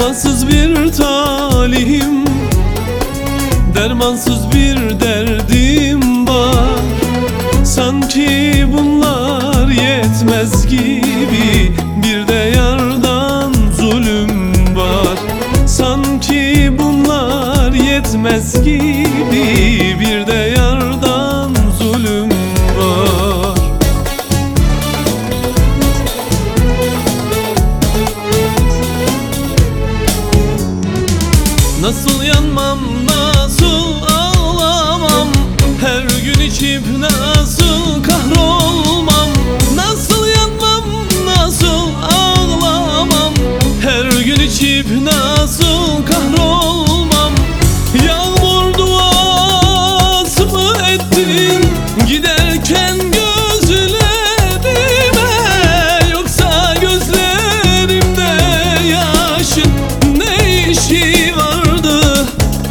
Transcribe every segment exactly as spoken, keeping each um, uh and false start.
Vefasız bir talihim, dermansız bir derdim var. Sanki bunlar yetmez gibi bir de yardan zulüm var. Sanki bunlar yetmez gibi bir de yardan zulüm var. Nasıl yanmam, nasıl ağlamam, her gün içip nasıl kahrolmam. Nasıl yanmam, nasıl ağlamam, her gün içip nasıl kahrolmam. Yağmur duası mı ettin giderken gözlerime, yoksa gözlerimde yaşın ne işi vardı?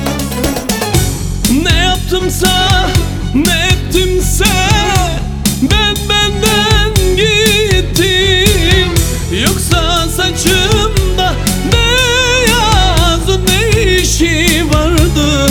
Ne yaptımsa, ne ettimse ben benden gittim. Yoksa saçımda beyazın ne işi vardı?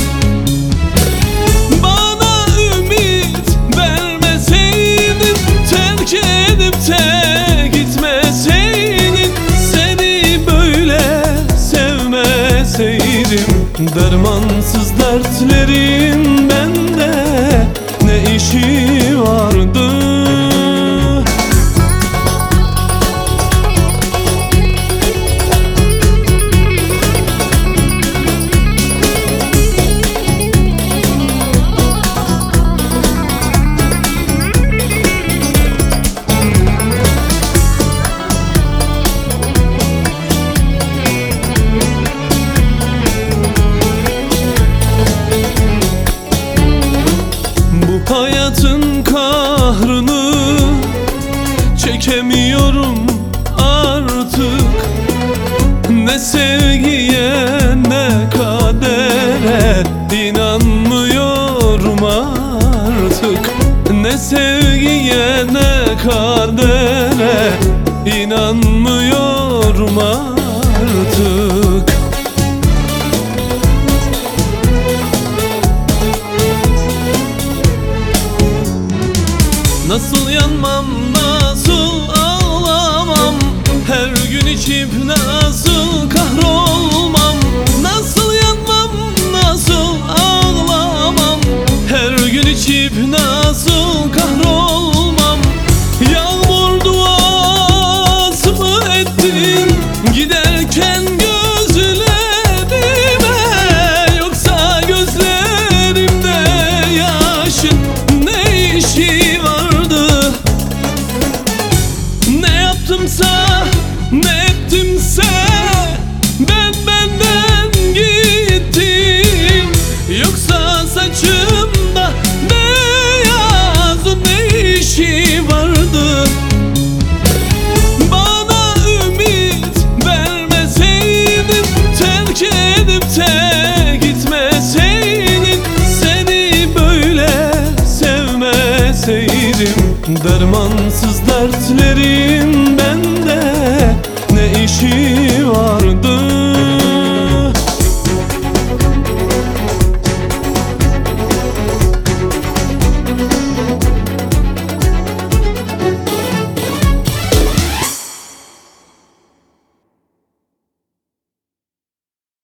Bana ümit vermeseydin, terk edip de gitmeseydin, seni böyle sevmeseydim. Dermansız dertlerin bende ne işi vardı? Hayatın kahrını çekemiyorum artık. Ne sevgiye ne kadere inanmıyorum artık. Ne sevgiye ne kadere inanmıyorum artık. Nasıl yanmam, nasıl ağlamam, her gün içip nasıl kahrolmam. Nasıl yanmam, nasıl ağlamam, her gün içip nasıl kahrolmam. Yağmur duası mı ettin giderken gözlerime, yoksa gözlerimde yaşın ne işi var? Ne yaptımsa, ne ettimse ben benden gittim. Yoksa saçımda beyazın ne işi vardı? Bana ümit vermeseydin, terk edip de gitmeseydin, seni böyle sevmeseydim. Dermansız dertlerim